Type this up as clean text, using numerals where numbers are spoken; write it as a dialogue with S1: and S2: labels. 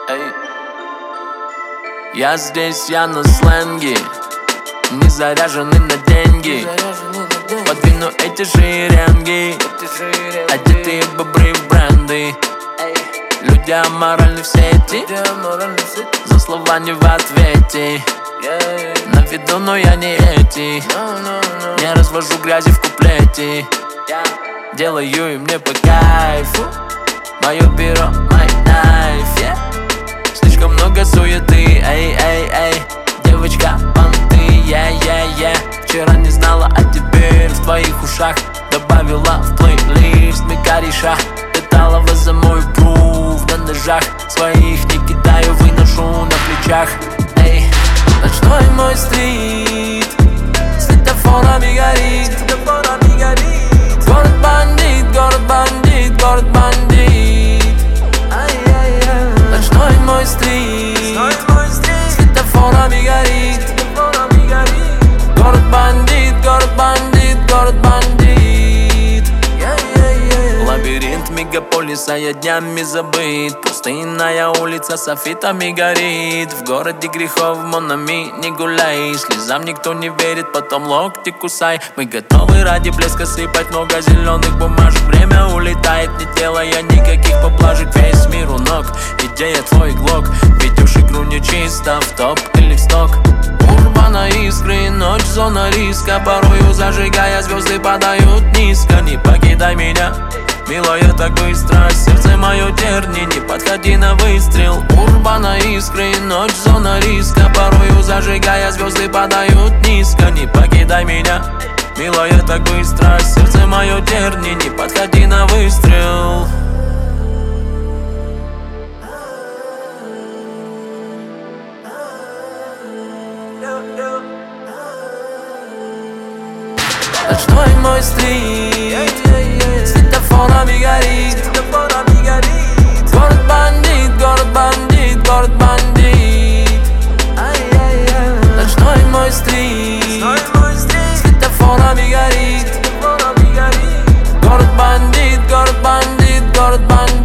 S1: Эй. Я здесь, я на сленге, не заряженный на деньги. Подвину эти шеренги, одетые бобры в бренды. Люди аморальны в сети, за слова не в ответе. На виду, но я не эти. Не развожу грязи в куплете. Делаю им не по кайфу. Мое перо, мой найф, yeah. Слишком много суеты, эй, эй, эй. Девочка, понты, yeah. Вчера не знала, а теперь в твоих ушах. Добавила в плейлист Микариша. Деталово за мой грув на ножах. Своих не кидаю, выношу на плечах. Эй, ночной мой стрит, светофорами горит. Город бандит, город бандит, город бандит. Ночной мой стрит, светофорами горит. Город бандит, город бандит, город бандит. Лабиринт мегаполиса я днями забыт. Пустынная улица софитами горит. В городе грехов, монами, не гуляй. Слезам никто не верит, потом локти кусай. Мы готовы ради блеска сыпать много зеленых бумажек. Время улетает, не делая никаких поблажек. Весь мир у ног, идея твой глок. Ведешь игру нечисто, в топ или в сток. Урбана искры, ночь зона риска. Порою зажигая, звезды падают низко. Не покидай меня, милая, так быстро. Сердце мое терни, не подходи на выстрел. Урбана искры, ночь зона риска. Порою зажигая, звезды падают низко. Не покидай меня, милая, так быстро. Сердце мое терни, не подходи на выстрел. Ночной мой стрит, светофорами горит. Город бандит, город бандит, город бандит. Ночной мой стрит, светофорами горит. Город бандит, город бандит, город бандит.